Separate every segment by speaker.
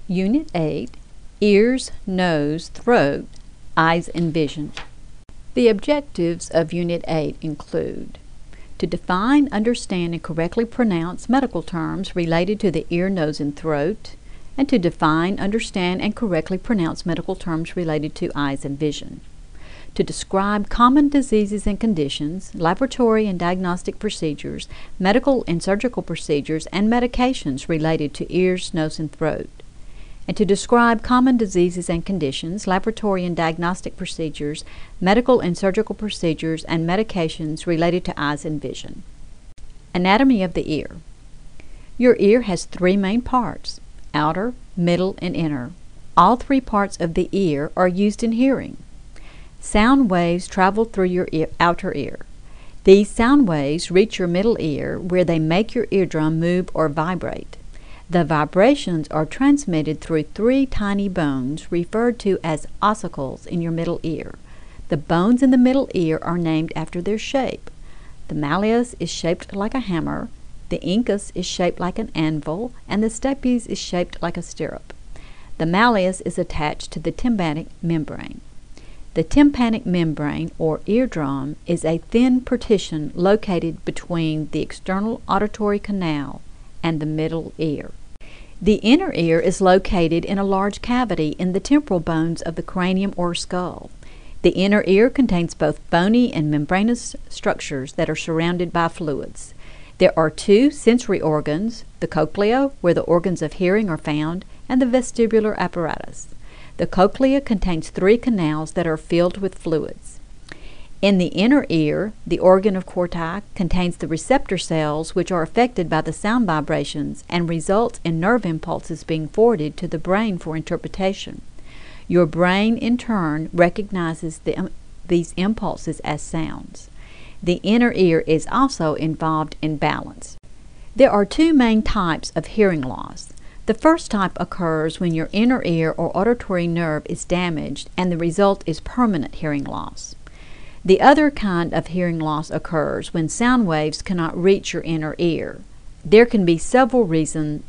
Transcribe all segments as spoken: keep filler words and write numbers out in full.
Speaker 1: Unit eight, Ears, Nose, Throat, Eyes and Vision. The objectives of Unit eight include to define, understand, and correctly pronounce medical terms related to the ear, nose, and throat, and to define, understand, and correctly pronounce medical terms related to eyes and vision. To describe common diseases and conditions, laboratory and diagnostic procedures, medical and surgical procedures, and medications related to ears, nose, and throat. And to describe common diseases and conditions, laboratory and diagnostic procedures, medical and surgical procedures, and medications related to eyes and vision. Anatomy of the ear. Your ear has three main parts: outer, middle, and inner. All three parts of the ear are used in hearing. Sound waves travel through your ear, outer ear. These sound waves reach your middle ear, where they make your eardrum move or vibrate. The vibrations are transmitted through three tiny bones referred to as ossicles in your middle ear. The bones in the middle ear are named after their shape. The malleus is shaped like a hammer, the incus is shaped like an anvil, and the stapes is shaped like a stirrup. The malleus is attached to the tympanic membrane. The tympanic membrane, or eardrum, is a thin partition located between the external auditory canal and the middle ear. The inner ear is located in a large cavity in the temporal bones of the cranium or skull. The inner ear contains both bony and membranous structures that are surrounded by fluids. There are two sensory organs, the cochlea, where the organs of hearing are found, and the vestibular apparatus. The cochlea contains three canals that are filled with fluids. In the inner ear, the organ of Corti contains the receptor cells which are affected by the sound vibrations and result in nerve impulses being forwarded to the brain for interpretation. Your brain, in turn, recognizes the, um, these impulses as sounds. The inner ear is also involved in balance. There are two main types of hearing loss. The first type occurs when your inner ear or auditory nerve is damaged, and the result is permanent hearing loss. The other kind of hearing loss occurs when sound waves cannot reach your inner ear. There can be several reasons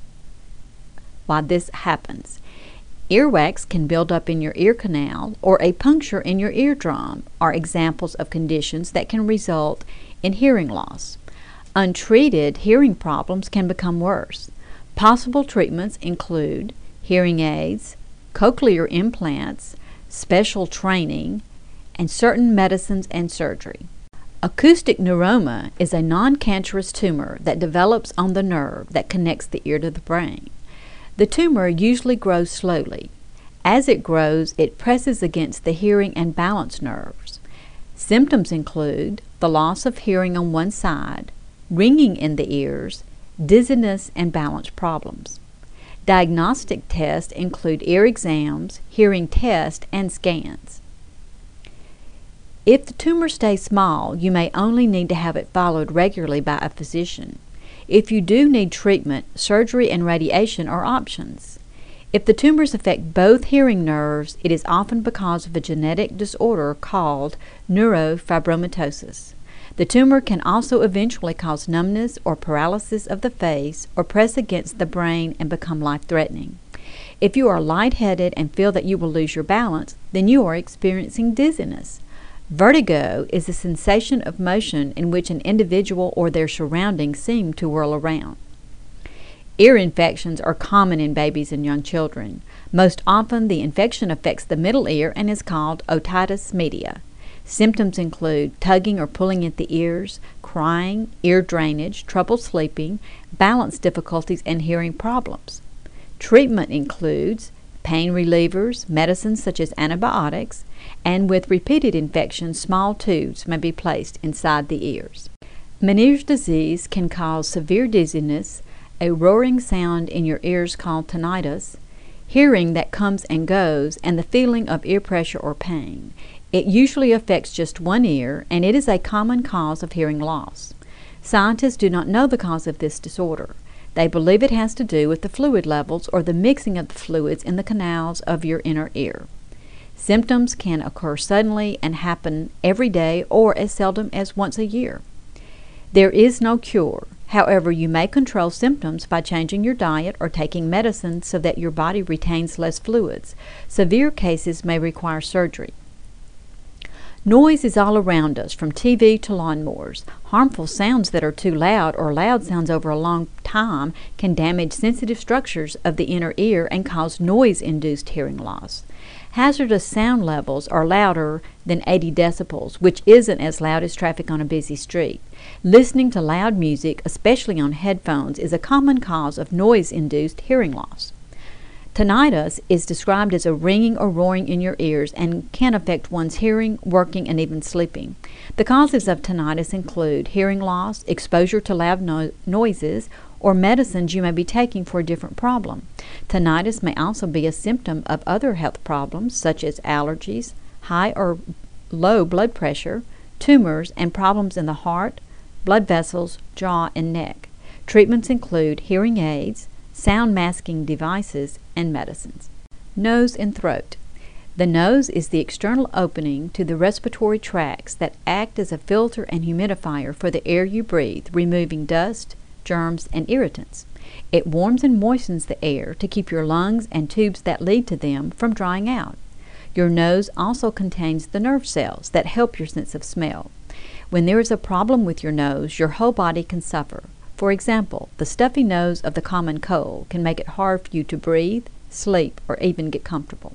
Speaker 1: why this happens. Earwax can build up in your ear canal, or a puncture in your eardrum are examples of conditions that can result in hearing loss. Untreated hearing problems can become worse. Possible treatments include hearing aids, cochlear implants, special training, and certain medicines and surgery. Acoustic neuroma is a non-cancerous tumor that develops on the nerve that connects the ear to the brain. The tumor usually grows slowly. As it grows, it presses against the hearing and balance nerves. Symptoms include the loss of hearing on one side, ringing in the ears, dizziness, and balance problems. Diagnostic tests include ear exams, hearing tests, and scans. If the tumor stays small, you may only need to have it followed regularly by a physician. If you do need treatment, surgery and radiation are options. If the tumors affect both hearing nerves, it is often because of a genetic disorder called neurofibromatosis. The tumor can also eventually cause numbness or paralysis of the face or press against the brain and become life-threatening. If you are lightheaded and feel that you will lose your balance, then you are experiencing dizziness. Vertigo is a sensation of motion in which an individual or their surroundings seem to whirl around. Ear infections are common in babies and young children. Most often, the infection affects the middle ear and is called otitis media. Symptoms include tugging or pulling at the ears, crying, ear drainage, trouble sleeping, balance difficulties, and hearing problems. Treatment includes pain relievers, medicines such as antibiotics, and with repeated infections, small tubes may be placed inside the ears. Meniere's disease can cause severe dizziness, a roaring sound in your ears called tinnitus, hearing that comes and goes, and the feeling of ear pressure or pain. It usually affects just one ear, and it is a common cause of hearing loss. Scientists do not know the cause of this disorder. They believe it has to do with the fluid levels or the mixing of the fluids in the canals of your inner ear. Symptoms can occur suddenly and happen every day or as seldom as once a year. There is no cure. However, you may control symptoms by changing your diet or taking medicine so that your body retains less fluids. Severe cases may require surgery. Noise is all around us, from T V to lawnmowers. Harmful sounds that are too loud or loud sounds over a long time can damage sensitive structures of the inner ear and cause noise-induced hearing loss. Hazardous sound levels are louder than eighty decibels, which isn't as loud as traffic on a busy street. Listening to loud music, especially on headphones, is a common cause of noise-induced hearing loss. Tinnitus is described as a ringing or roaring in your ears and can affect one's hearing, working, and even sleeping. The causes of tinnitus include hearing loss, exposure to loud no- noises, or medicines you may be taking for a different problem. Tinnitus may also be a symptom of other health problems such as allergies, high or low blood pressure, tumors, and problems in the heart, blood vessels, jaw, and neck. Treatments include hearing aids, sound masking devices, and medicines. Nose and throat. The nose is the external opening to the respiratory tracts that act as a filter and humidifier for the air you breathe, removing dust, germs, and irritants. It warms and moistens the air to keep your lungs and tubes that lead to them from drying out. Your nose also contains the nerve cells that help your sense of smell. When there is a problem with your nose, your whole body can suffer. For example, the stuffy nose of the common cold can make it hard for you to breathe, sleep, or even get comfortable.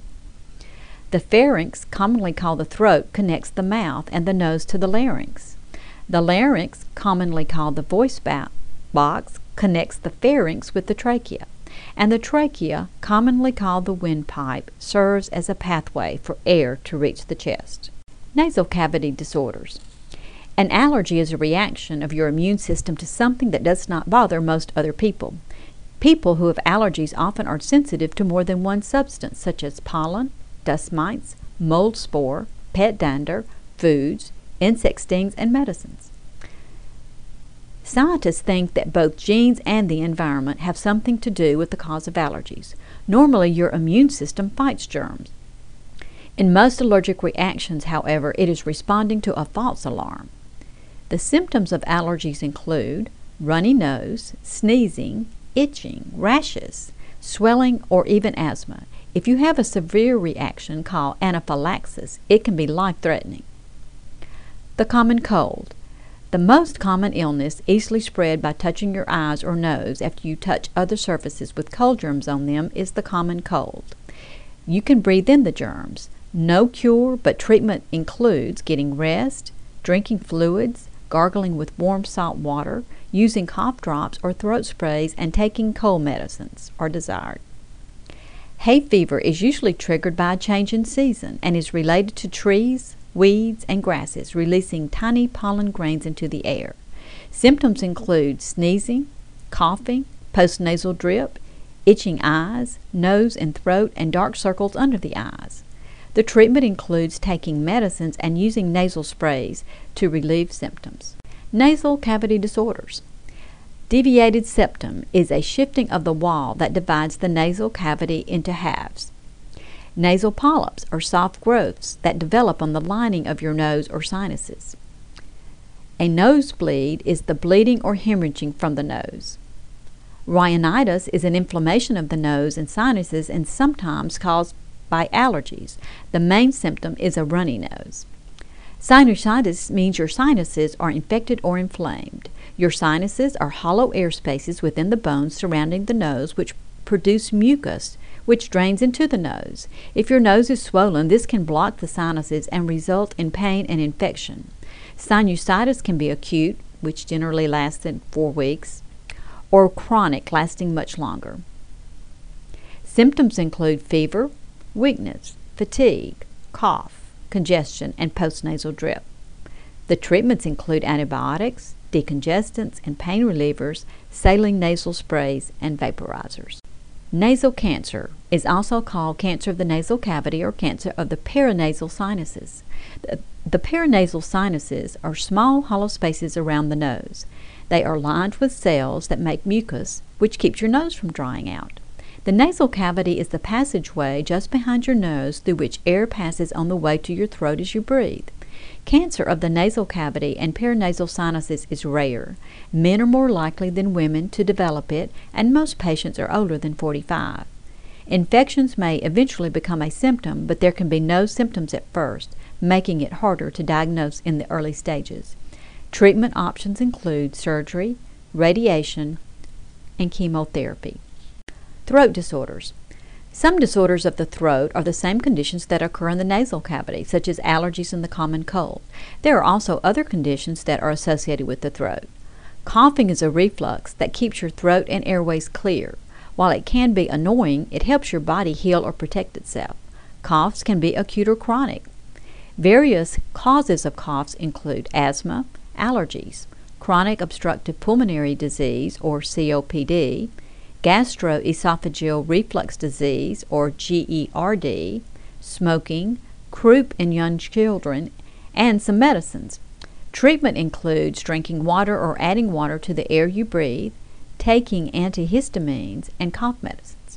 Speaker 1: The pharynx, commonly called the throat, connects the mouth and the nose to the larynx. The larynx, commonly called the voice box, connects the pharynx with the trachea. And the trachea, commonly called the windpipe, serves as a pathway for air to reach the chest. Nasal cavity disorders. An allergy is a reaction of your immune system to something that does not bother most other people. People who have allergies often are sensitive to more than one substance, such as pollen, dust mites, mold spore, pet dander, foods, insect stings, and medicines. Scientists think that both genes and the environment have something to do with the cause of allergies. Normally, your immune system fights germs. In most allergic reactions, however, it is responding to a false alarm. The symptoms of allergies include runny nose, sneezing, itching, rashes, swelling, or even asthma. If you have a severe reaction called anaphylaxis, it can be life-threatening. The common cold. The most common illness, easily spread by touching your eyes or nose after you touch other surfaces with cold germs on them, is the common cold. You can breathe in the germs. No cure, but treatment includes getting rest, drinking fluids, gargling with warm salt water, using cough drops or throat sprays, and taking cold medicines are desired. Hay fever is usually triggered by a change in season and is related to trees, weeds, and grasses releasing tiny pollen grains into the air. Symptoms include sneezing, coughing, postnasal drip, itching eyes, nose and throat, and dark circles under the eyes. The treatment includes taking medicines and using nasal sprays to relieve symptoms. Nasal cavity disorders. Deviated septum is a shifting of the wall that divides the nasal cavity into halves. Nasal polyps are soft growths that develop on the lining of your nose or sinuses. A nosebleed is the bleeding or hemorrhaging from the nose. Rhinitis is an inflammation of the nose and sinuses and sometimes caused by allergies. The main symptom is a runny nose. Sinusitis means your sinuses are infected or inflamed. Your sinuses are hollow air spaces within the bones surrounding the nose which produce mucus, which drains into the nose. If your nose is swollen, this can block the sinuses and result in pain and infection. Sinusitis can be acute, which generally lasts in four weeks, or chronic, lasting much longer. Symptoms include fever, weakness, fatigue, cough, congestion, and postnasal drip. The treatments include antibiotics, decongestants, and pain relievers, saline nasal sprays, and vaporizers. Nasal cancer is also called cancer of the nasal cavity or cancer of the paranasal sinuses. The, the paranasal sinuses are small hollow spaces around the nose. They are lined with cells that make mucus, which keeps your nose from drying out. The nasal cavity is the passageway just behind your nose through which air passes on the way to your throat as you breathe. Cancer of the nasal cavity and paranasal sinuses is rare. Men are more likely than women to develop it, and most patients are older than forty-five. Infections may eventually become a symptom, but there can be no symptoms at first, making it harder to diagnose in the early stages. Treatment options include surgery, radiation, and chemotherapy. Throat disorders. Some disorders of the throat are the same conditions that occur in the nasal cavity, such as allergies and the common cold. There are also other conditions that are associated with the throat. Coughing is a reflux that keeps your throat and airways clear. While it can be annoying, it helps your body heal or protect itself. Coughs can be acute or chronic. Various causes of coughs include asthma, allergies, chronic obstructive pulmonary disease or C O P D, gastroesophageal reflux disease or G E R D, smoking, croup in young children, and some medicines. Treatment includes drinking water or adding water to the air you breathe, taking antihistamines, and cough medicines.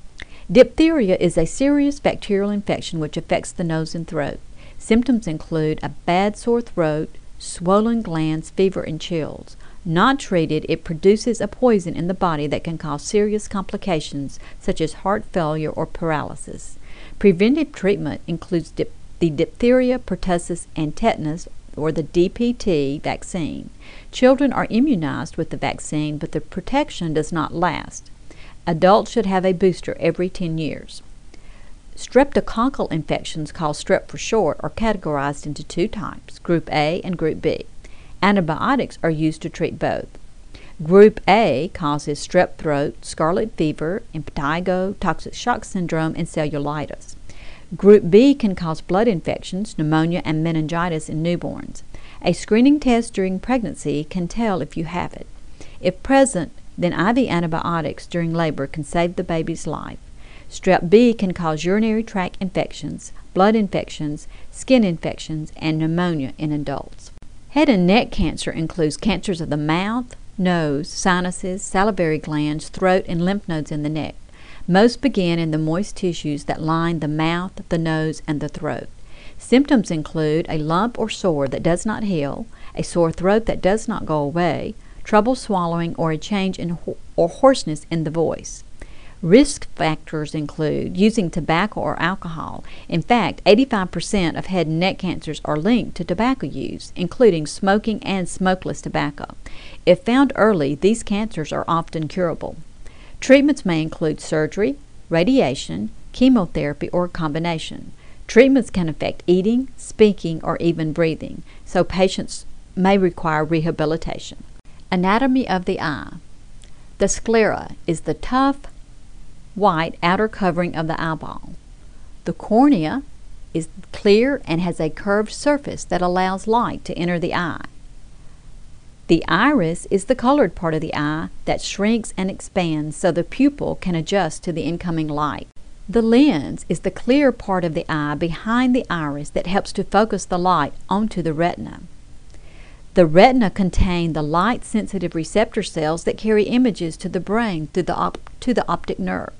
Speaker 1: Diphtheria is a serious bacterial infection which affects the nose and throat. Symptoms include a bad sore throat, swollen glands, fever, and chills. Not treated, it produces a poison in the body that can cause serious complications such as heart failure or paralysis. Preventive treatment includes dip- the diphtheria, pertussis, and tetanus, or the D P T vaccine. Children are immunized with the vaccine, but the protection does not last. Adults should have a booster every ten years. Streptococcal infections, called strep for short, are categorized into two types, Group A and Group B. Antibiotics are used to treat both. Group A causes strep throat, scarlet fever, impetigo, toxic shock syndrome, and cellulitis. Group B can cause blood infections, pneumonia, and meningitis in newborns. A screening test during pregnancy can tell if you have it. If present, then I V antibiotics during labor can save the baby's life. Strep B can cause urinary tract infections, blood infections, skin infections, and pneumonia in adults. Head and neck cancer includes cancers of the mouth, nose, sinuses, salivary glands, throat, and lymph nodes in the neck. Most begin in the moist tissues that line the mouth, the nose, and the throat. Symptoms include a lump or sore that does not heal, a sore throat that does not go away, trouble swallowing, or a change in ho- or hoarseness in the voice. Risk factors include using tobacco or alcohol. In fact, eighty-five percent of head and neck cancers are linked to tobacco use, including smoking and smokeless tobacco. If found early, these cancers are often curable. Treatments may include surgery, radiation, chemotherapy, or a combination. Treatments can affect eating, speaking, or even breathing, so patients may require rehabilitation. Anatomy of the eye. The sclera is the tough, white outer covering of the eyeball. The cornea is clear and has a curved surface that allows light to enter the eye. The iris is the colored part of the eye that shrinks and expands so the pupil can adjust to the incoming light. The lens is the clear part of the eye behind the iris that helps to focus the light onto the retina. The retina contains the light-sensitive receptor cells that carry images to the brain through the op- to the optic nerve.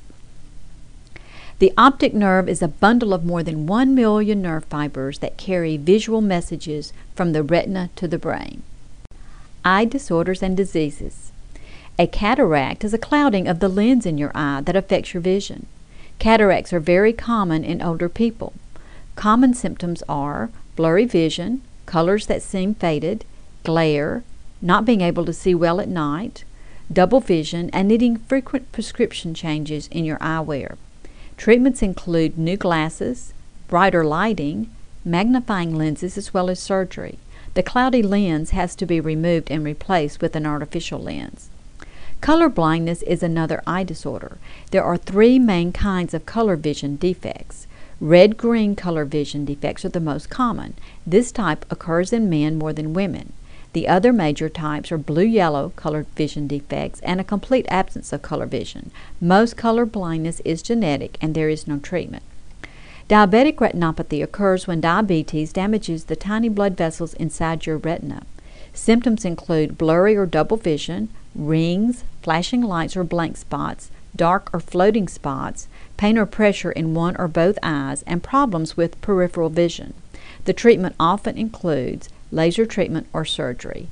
Speaker 1: The optic nerve is a bundle of more than one million nerve fibers that carry visual messages from the retina to the brain. Eye disorders and diseases. A cataract is a clouding of the lens in your eye that affects your vision. Cataracts are very common in older people. Common symptoms are blurry vision, colors that seem faded, glare, not being able to see well at night, double vision, and needing frequent prescription changes in your eyewear. Treatments include new glasses, brighter lighting, magnifying lenses, as well as surgery. The cloudy lens has to be removed and replaced with an artificial lens. Color blindness is another eye disorder. There are three main kinds of color vision defects. Red-green color vision defects are the most common. This type occurs in men more than women. The other major types are blue-yellow color vision defects and a complete absence of color vision. Most color blindness is genetic and there is no treatment. Diabetic retinopathy occurs when diabetes damages the tiny blood vessels inside your retina. Symptoms include blurry or double vision, rings, flashing lights or blank spots, dark or floating spots, pain or pressure in one or both eyes, and problems with peripheral vision. The treatment often includes laser treatment or surgery.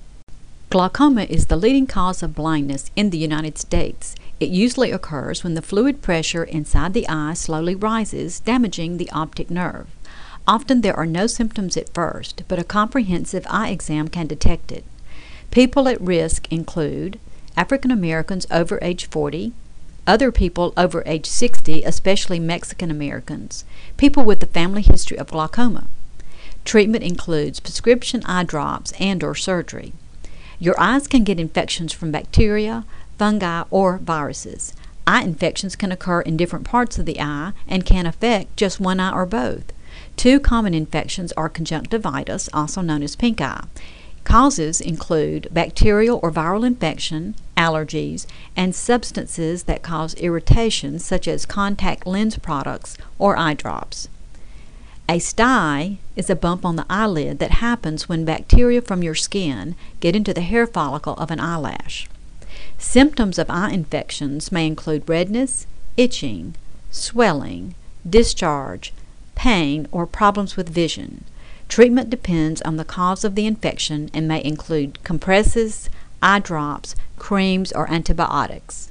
Speaker 1: Glaucoma is the leading cause of blindness in the United States. It usually occurs when the fluid pressure inside the eye slowly rises, damaging the optic nerve. Often there are no symptoms at first, but a comprehensive eye exam can detect it. People at risk include African Americans over age forty, other people over age sixty, especially Mexican Americans, people with a family history of glaucoma. Treatment includes prescription eye drops and or surgery. Your eyes can get infections from bacteria, fungi, or viruses. Eye infections can occur in different parts of the eye and can affect just one eye or both. Two common infections are conjunctivitis, also known as pink eye. Causes include bacterial or viral infection, allergies, and substances that cause irritation such as contact lens products or eye drops. A stye is a bump on the eyelid that happens when bacteria from your skin get into the hair follicle of an eyelash. Symptoms of eye infections may include redness, itching, swelling, discharge, pain, or problems with vision. Treatment depends on the cause of the infection and may include compresses, eye drops, creams, or antibiotics.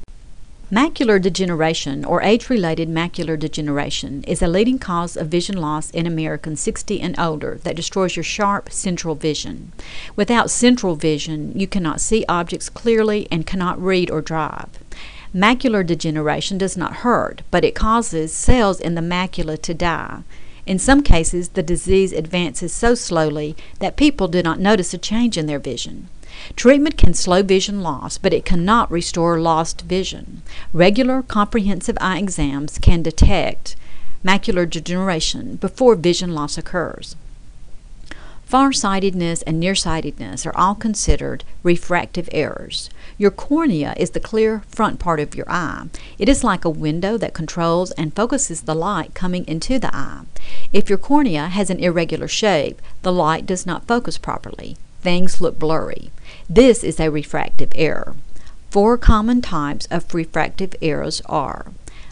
Speaker 1: Macular degeneration, or age-related macular degeneration, is a leading cause of vision loss in Americans sixty and older that destroys your sharp central vision. Without central vision, you cannot see objects clearly and cannot read or drive. Macular degeneration does not hurt, but it causes cells in the macula to die. In some cases, the disease advances so slowly that people do not notice a change in their vision. Treatment can slow vision loss, but it cannot restore lost vision. Regular comprehensive eye exams can detect macular degeneration before vision loss occurs. Farsightedness and nearsightedness are all considered refractive errors. Your cornea is the clear front part of your eye. It is like a window that controls and focuses the light coming into the eye. If your cornea has an irregular shape, the light does not focus properly. Things look blurry. This is a refractive error. Four common types of refractive errors are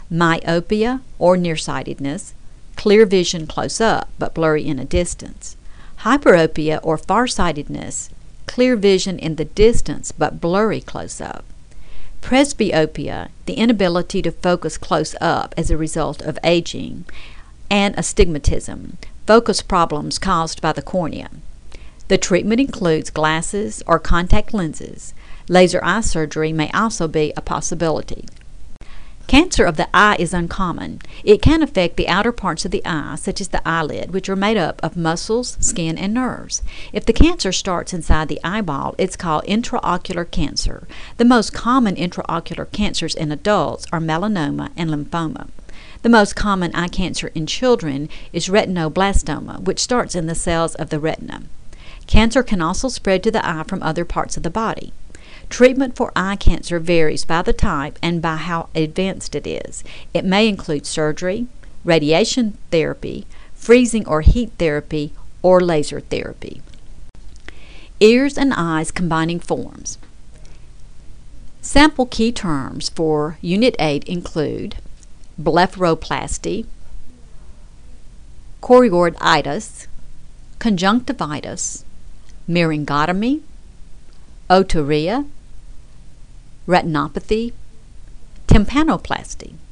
Speaker 1: myopia or nearsightedness, clear vision close up but blurry in a distance; hyperopia or farsightedness, clear vision in the distance but blurry close up; presbyopia, the inability to focus close up as a result of aging; and astigmatism, focus problems caused by the cornea. The treatment includes glasses or contact lenses. Laser eye surgery may also be a possibility. Cancer of the eye is uncommon. It can affect the outer parts of the eye, such as the eyelid, which are made up of muscles, skin, and nerves. If the cancer starts inside the eyeball, it's called intraocular cancer. The most common intraocular cancers in adults are melanoma and lymphoma. The most common eye cancer in children is retinoblastoma, which starts in the cells of the retina. Cancer can also spread to the eye from other parts of the body. Treatment for eye cancer varies by the type and by how advanced it is. It may include surgery, radiation therapy, freezing or heat therapy, or laser therapy. Ears and eyes combining forms. Sample key terms for Unit eight include blepharoplasty, choroiditis, conjunctivitis, myringotomy, otorrhea, retinopathy, tympanoplasty.